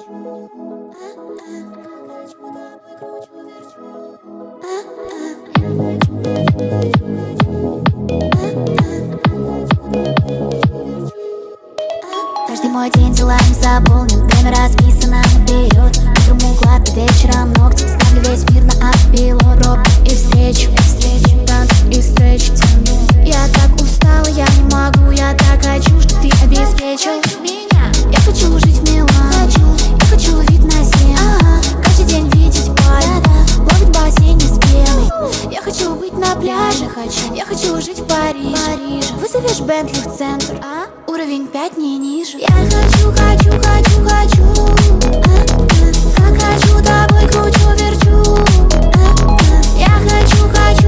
Каждый мой день делами заполнен, время расписано наперед. Утром уклад, а вечером ногти. Ставлю весь мир на автопилот. Пробки и встречи, танцы и встречи тяну. Я так устала, я не могу. Я так хочу, что ты обеспечил меня. Я хочу жить в Милане, я хочу вид на землю. Каждый день видеть пальмы, ловить в бассейне с пеной. Я хочу быть на пляже, я хочу жить в Париже. Вызовешь Бентли в центр, уровень 5 не ниже. Я хочу, как хочу, тобой кручу, верчу. Я хочу,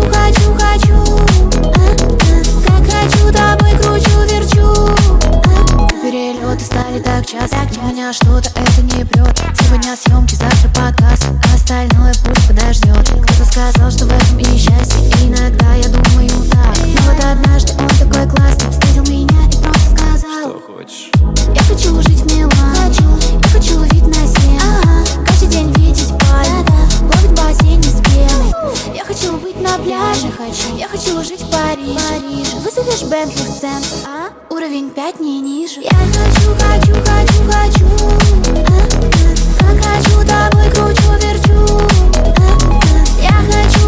как хочу, тобой кручу, верчу. Перелеты стали так часто, у меня что-то это не прет. Сегодня съемки, завтра подкаст, остальное пусть подождет. Кто-то сказал, что в этом и счастье, иногда я думаю так. Но вот однажды он такой классный встретил меня и просто сказал: что хочешь? Я хочу жить в Милане, я хочу вид на землю. Каждый день видеть пальмы, ловить в бассейне с пеной. Я хочу быть на пляже, я хочу жить в Париже. Вызовешь Бентли в центр, уровень 5 не ниже. Я хочу, как хочу, тобой кручу, верчу. Я хочу,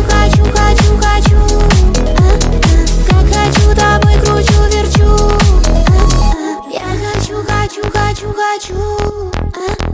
как хочу, тобой кручу, верчу. Я хочу,